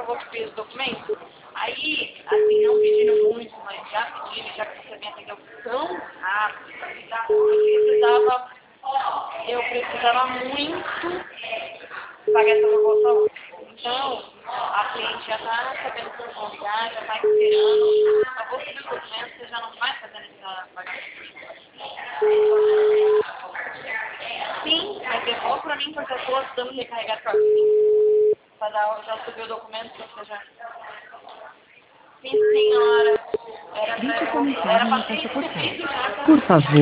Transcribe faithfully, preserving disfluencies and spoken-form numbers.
eu vou pedir os documentos. Aí, assim, não pedindo muito, mas já pedindo, já que você me atendeu tão rápido, eu precisava, eu precisava muito pagar essa promoção. Então, a cliente já está sabendo que eu vou ligar, já está esperando. Eu vou pedir os documentos, você já não vai fazendo esse pagamento. Sim, mas devolve pra mim porque eu estou ajudando a recarregar para mim. Para dar, já subiu o documento, você já... Sim, senhora. Era Deixe para sua eu... Era mensagem na para ter caixa postal. recebido já. Por favor.